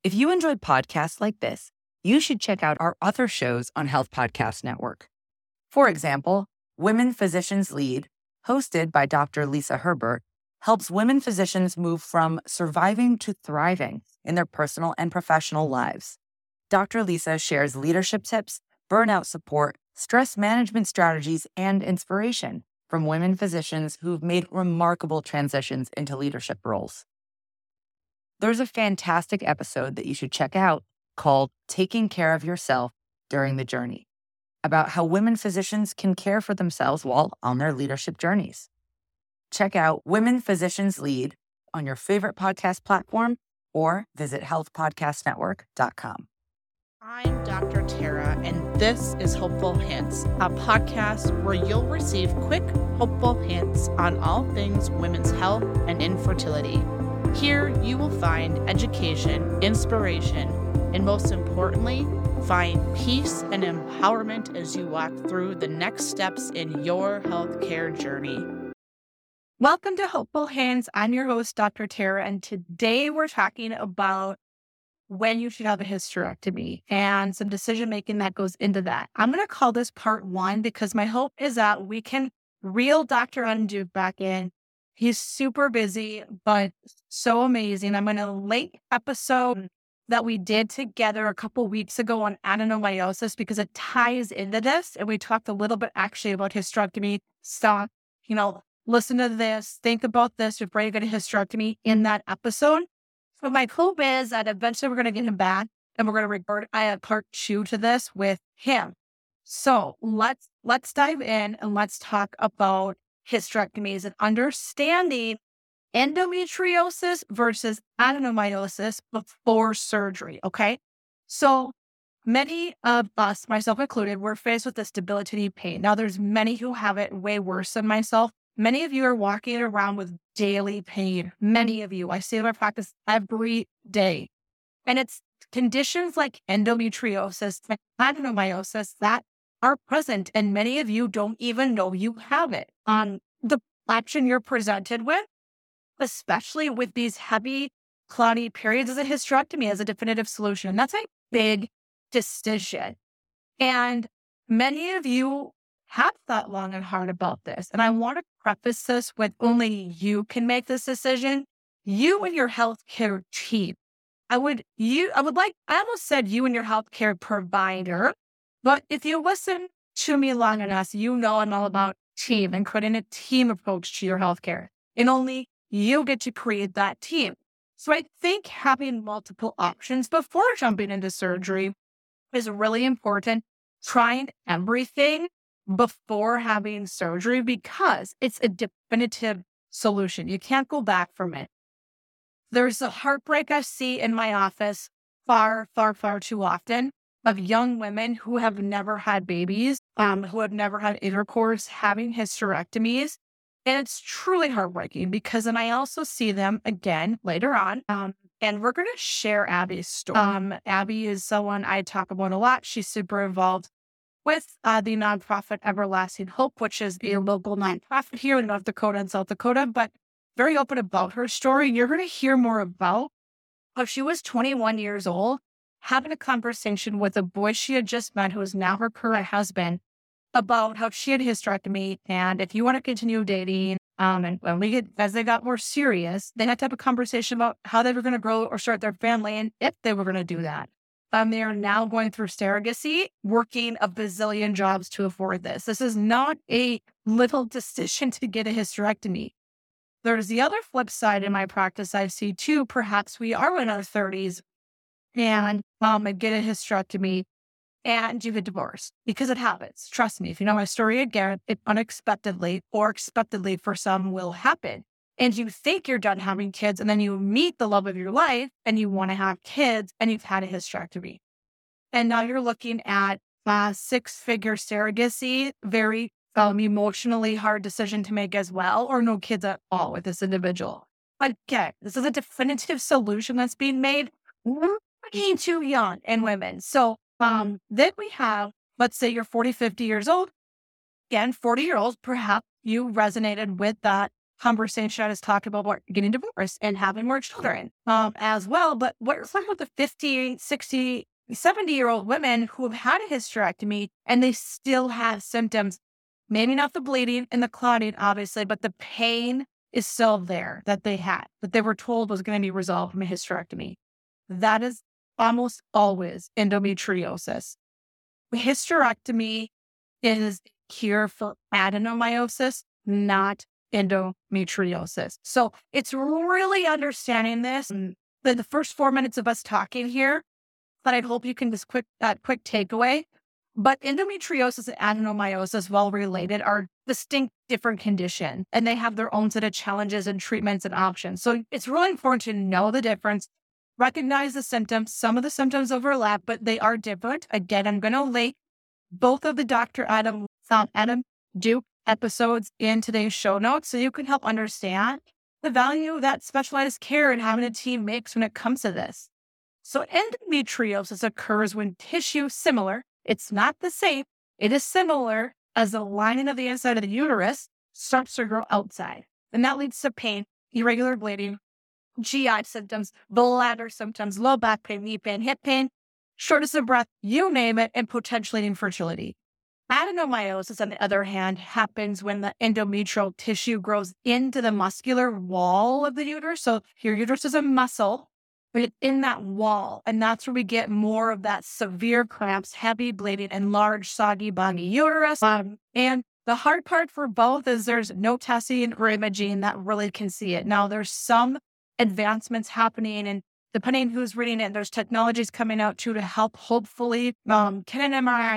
If you enjoyed podcasts like this, you should check out our other shows on Health Podcast Network. For example, Women Physicians Lead, hosted by Dr. Lisa Herbert, helps women physicians move from surviving to thriving in their personal and professional lives. Dr. Lisa shares leadership tips, burnout support, stress management strategies, and inspiration from women physicians who've made remarkable transitions into leadership roles. There's a fantastic episode that you should check out called Taking Care of Yourself During the Journey, about how women physicians can care for themselves while on their leadership journeys. Check out Women Physicians Lead on your favorite podcast platform or visit healthpodcastnetwork.com. I'm Dr. Tara, and this is Hopeful Hints, a podcast where you'll receive quick, hopeful hints on all things women's health and infertility. Here, you will find education, inspiration, and most importantly, find peace and empowerment as you walk through the next steps in your healthcare journey. Welcome to Hopeful Hints. I'm your host, Dr. Tara, and today we're talking about when you should have a hysterectomy and some decision-making that goes into that. I'm going to call this part 1 because my hope is that we can reel Dr. Unduke back in. He's super busy, but so amazing. I'm going to link episode that we did together a couple weeks ago on adenomyosis because it ties into this. And we talked a little bit actually about hysterectomy. Stop, listen to this, think about this before you get a hysterectomy in that episode. So my hope is that eventually we're going to get him back and we're going to record part 2 to this with him. So let's dive in and let's talk about hysterectomies and understanding endometriosis versus adenomyosis before surgery, okay? So many of us, myself included, we're faced with this debilitating pain. Now, there's many who have it way worse than myself. Many of you are walking around with daily pain. Many of you, I see in my practice every day. And it's conditions like endometriosis and adenomyosis that are present, and many of you don't even know you have it. The option you're presented with, especially with these heavy, cloudy periods, is a hysterectomy as a definitive solution. That's a big decision. And many of you have thought long and hard about this. And I want to preface this with only you can make this decision. You and your healthcare team. I almost said you and your healthcare provider, but if you listen to me long enough, you know I'm all about team and creating a team approach to your healthcare. And only you get to create that team. So I think having multiple options before jumping into surgery is really important. Trying everything before having surgery because it's a definitive solution. You can't go back from it. There's a heartbreak I see in my office far, far, far too often of young women who have never had babies, who have never had intercourse, having hysterectomies. And it's truly heartbreaking because then I also see them again later on. And we're going to share Abby's story. Abby is someone I talk about a lot. She's super involved with the nonprofit Everlasting Hope, which is a local nonprofit here in North Dakota and South Dakota, but very open about her story. You're going to hear more about how she was 21 years old, having a conversation with a boy she had just met, who is now her current husband, about how she had hysterectomy. And if you want to continue dating, and as they got more serious, they had to have a conversation about how they were going to grow or start their family and if they were going to do that. They are now going through surrogacy, working a bazillion jobs to afford this. This is not a little decision to get a hysterectomy. There's the other flip side in my practice I see too. Perhaps we are in our 30s and get a hysterectomy and you get divorced because it happens. Trust me, if you know my story again, it unexpectedly or expectedly for some will happen. And you think you're done having kids and then you meet the love of your life and you want to have kids and you've had a hysterectomy. And now you're looking at 6-figure surrogacy, very emotionally hard decision to make as well, or no kids at all with this individual. Again, this is a definitive solution that's being made way too young in women. So then we have, let's say you're 40, 50 years old. Again, 40-year-olds, perhaps you resonated with that conversation I was talking about getting divorced and having more children as well. But what's like with the 50, 60, 70-year-old women who have had a hysterectomy and they still have symptoms? Maybe not the bleeding and the clotting, obviously, but the pain is still there that they had, that they were told was going to be resolved from a hysterectomy. That is almost always endometriosis. Hysterectomy is a cure for adenomyosis, not endometriosis. So it's really understanding this. The first 4 minutes of us talking here, but I hope you can just quick takeaway. But endometriosis and adenomyosis, while related, are distinct different conditions, and they have their own set of challenges and treatments and options. So it's really important to know the difference, recognize the symptoms. Some of the symptoms overlap, but they are different. Again, I'm going to link both of the Dr. Adam Duke episodes in today's show notes so you can help understand the value that specialized care and having a team makes when it comes to this. So endometriosis occurs when tissue similar, it's not the same, it is similar as the lining of the inside of the uterus starts to grow outside. And that leads to pain, irregular bleeding, GI symptoms, bladder symptoms, low back pain, knee pain, hip pain, shortness of breath, you name it, and potentially infertility. Adenomyosis, on the other hand, happens when the endometrial tissue grows into the muscular wall of the uterus. So your uterus is a muscle, but it's in that wall. And that's where we get more of that severe cramps, heavy bleeding, and large, soggy, boggy uterus. And the hard part for both is there's no testing or imaging that really can see it. Now, there's some advancements happening, and depending who's reading it, there's technologies coming out too to help hopefully, can an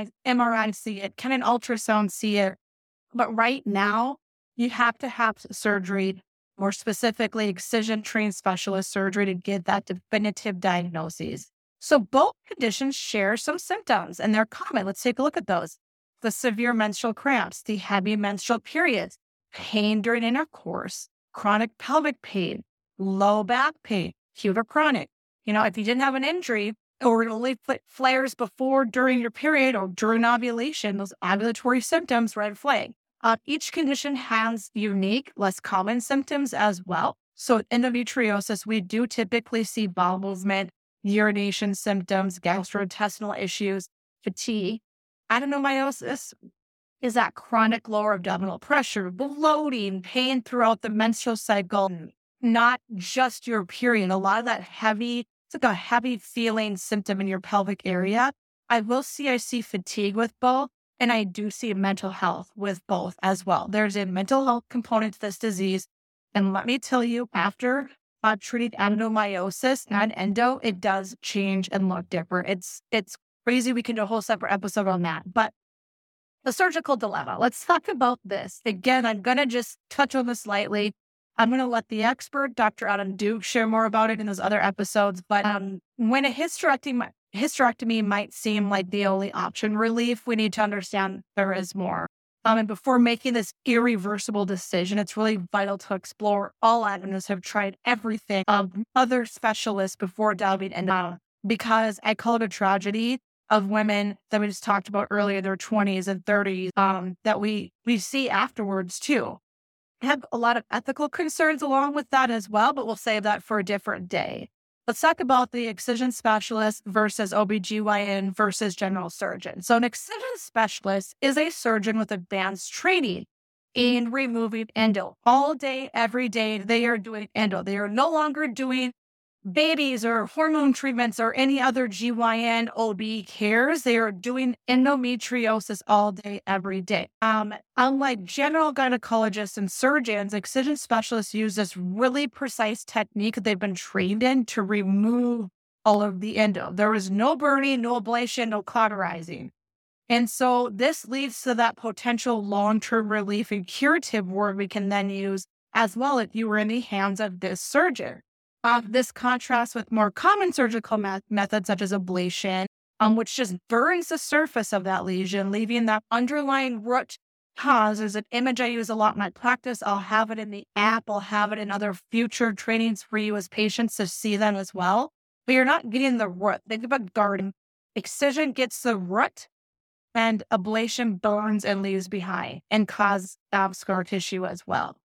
MRI see it? Can an ultrasound see it? But right now, you have to have surgery, more specifically excision-trained specialist surgery to get that definitive diagnosis. So both conditions share some symptoms, and they're common. Let's take a look at those. The severe menstrual cramps, the heavy menstrual periods, pain during intercourse, chronic pelvic pain, low back pain, acute or chronic. If you didn't have an injury or it only flares before, during your period, or during ovulation, those ovulatory symptoms, red flag. Each condition has unique, less common symptoms as well. So endometriosis, we do typically see bowel movement, urination symptoms, gastrointestinal issues, fatigue. Adenomyosis is that chronic lower abdominal pressure, bloating, pain throughout the menstrual cycle, not just your period. A lot of that it's like a heavy feeling symptom in your pelvic area. I see fatigue with both, and I do see mental health with both as well. There's a mental health component to this disease. And let me tell you, after treating adenomyosis and endo, it does change and look different. It's crazy. We can do a whole separate episode on that. But the surgical dilemma, let's talk about this. Again, I'm going to just touch on this lightly. I'm going to let the expert, Dr. Adam Duke, share more about it in those other episodes. But when a hysterectomy might seem like the only option, relief, we need to understand there is more. And before making this irreversible decision, it's really vital to explore all avenues. Have tried everything, other specialists before delving into, because I call it a tragedy of women that we just talked about earlier, their 20s and 30s, that we see afterwards too. I have a lot of ethical concerns along with that as well, but we'll save that for a different day. Let's talk about the excision specialist versus OBGYN versus general surgeon. So an excision specialist is a surgeon with advanced training in removing endo. All day, every day, they are doing endo. They are no longer doing babies or hormone treatments or any other GYN OB cares. They are doing endometriosis all day, every day. Unlike general gynecologists and surgeons, excision specialists use this really precise technique that they've been trained in to remove all of the endo. There is no burning, no ablation, no cauterizing. And so this leads to that potential long-term relief and curative work we can then use as well if you were in the hands of this surgeon. This contrasts with more common surgical methods such as ablation, which just burns the surface of that lesion, leaving that underlying root cause. There's an image I use a lot in my practice. I'll have it in the app. I'll have it in other future trainings for you as patients to see them as well. But you're not getting the root. Think about garden. Excision gets the root, and ablation burns and leaves behind and causes scar tissue as well.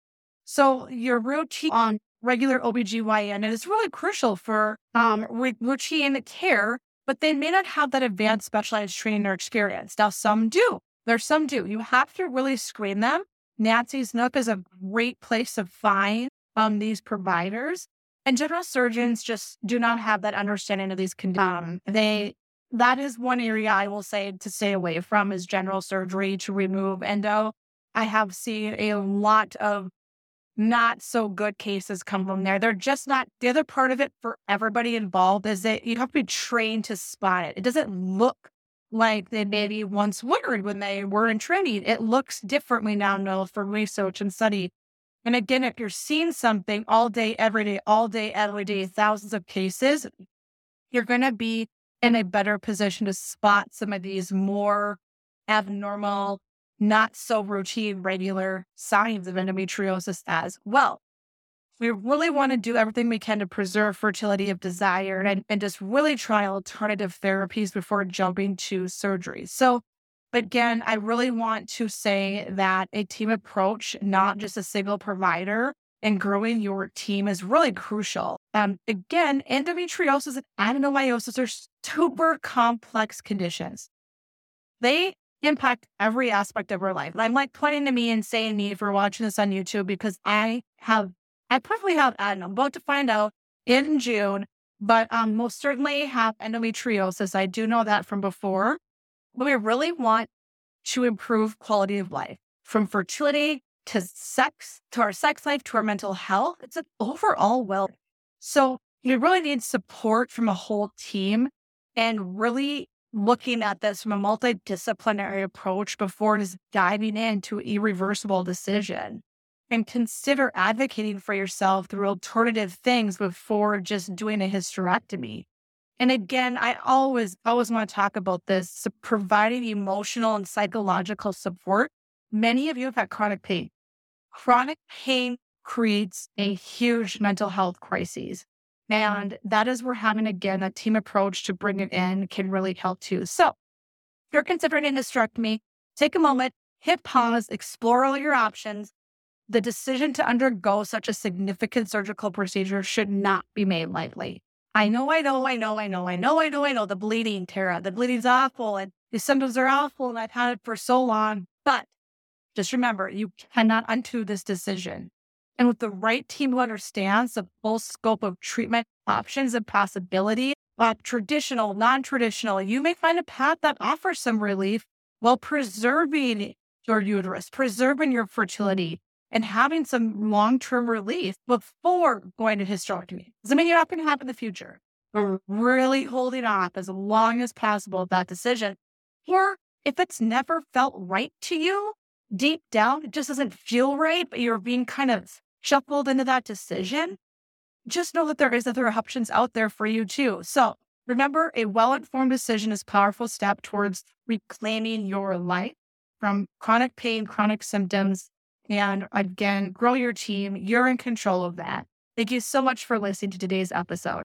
So your routine on regular OBGYN, and it's really crucial for routine care, but they may not have that advanced specialized training or experience. Now, some do. There's some do. You have to really screen them. Nancy's Nook is a great place to find these providers. And general surgeons just do not have that understanding of these conditions. That is one area I will say to stay away from is general surgery to remove endo. I have seen a lot of not so good cases come from there. They're just not. The other part of it for everybody involved is that you have to be trained to spot it. It doesn't look like they maybe once worried when they were in training. It looks differently now from research and study. And again, if you're seeing something all day, every day, thousands of cases, you're going to be in a better position to spot some of these more abnormal, not so routine, regular signs of endometriosis as well. We really want to do everything we can to preserve fertility of desire and just really try alternative therapies before jumping to surgery. So again, I really want to say that a team approach, not just a single provider, and growing your team is really crucial. Again, endometriosis and adenomyosis are super complex conditions. They impact every aspect of our life. And I'm like pointing to me and saying me for watching this on YouTube because I probably have, I'm about to find out in June, but most certainly have endometriosis. I do know that from before. But we really want to improve quality of life from fertility to sex, to our sex life, to our mental health. It's an overall well. So you really need support from a whole team and really looking at this from a multidisciplinary approach before just diving into irreversible decision. And consider advocating for yourself through alternative things before just doing a hysterectomy. And again, I always want to talk about this, so providing emotional and psychological support. Many of you have had chronic pain. Chronic pain creates a huge mental health crisis. And that is where having, again, a team approach to bring it in can really help too. So if you're considering a hysterectomy, take a moment, hit pause, explore all your options. The decision to undergo such a significant surgical procedure should not be made lightly. I know. The bleeding, Tara. The bleeding's awful and the symptoms are awful and I've had it for so long. But just remember, you cannot undo this decision. And with the right team who understands the full scope of treatment options and possibilities, traditional, non-traditional, you may find a path that offers some relief while preserving your uterus, preserving your fertility, and having some long-term relief before going to hysterectomy. Doesn't mean you're not going to have in the future. We're really holding off as long as possible that decision. Or if it's never felt right to you, deep down, it just doesn't feel right, but you're being kind of shuffled into that decision, just know that there is other options out there for you too. So remember, a well-informed decision is a powerful step towards reclaiming your life from chronic pain, chronic symptoms, and again, grow your team. You're in control of that. Thank you so much for listening to today's episode.